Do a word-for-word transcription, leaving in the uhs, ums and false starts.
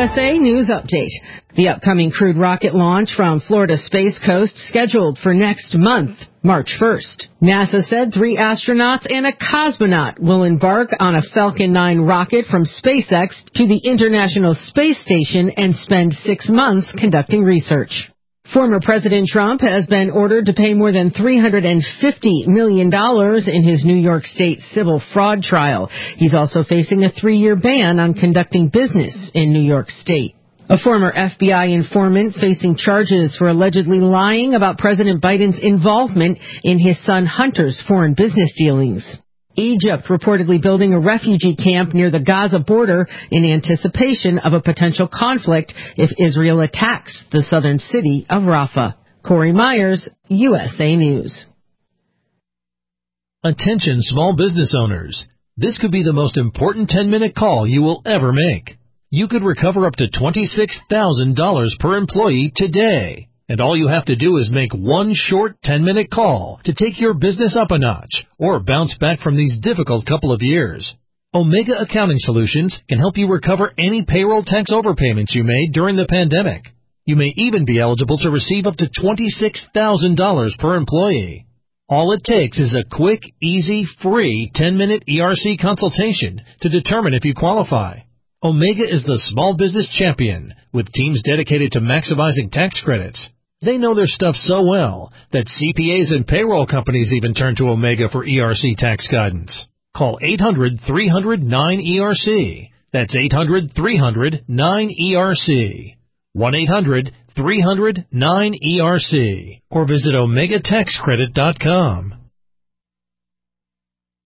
S A News Update. The upcoming crewed rocket launch from Florida Space Coast scheduled for next month, March first. NASA said three astronauts and a cosmonaut will embark on a Falcon nine rocket from SpaceX to the International Space Station and spend six months conducting research. Former President Trump has been ordered to pay more than three hundred fifty million dollars in his New York State civil fraud trial. He's also facing a three-year ban on conducting business in New York State. A former F B I informant facing charges for allegedly lying about President Biden's involvement in his son Hunter's foreign business dealings. Egypt reportedly building a refugee camp near the Gaza border in anticipation of a potential conflict if Israel attacks the southern city of Rafah. Corey Myers, U S A News. Attention small business owners. This could be the most important ten-minute call you will ever make. You could recover up to twenty-six thousand dollars per employee today. And all you have to do is make one short ten-minute call to take your business up a notch or bounce back from these difficult couple of years. Omega Accounting Solutions can help you recover any payroll tax overpayments you made during the pandemic. You may even be eligible to receive up to twenty-six thousand dollars per employee. All it takes is a quick, easy, free ten-minute E R C consultation to determine if you qualify. Omega is the small business champion with teams dedicated to maximizing tax credits. They know their stuff so well that C P As and payroll companies even turn to Omega for E R C tax guidance. Call eight hundred, three hundred, nine E R C. That's eight hundred, three hundred, nine E R C. one eight hundred, three hundred, nine E R C. Or visit omega tax credit dot com.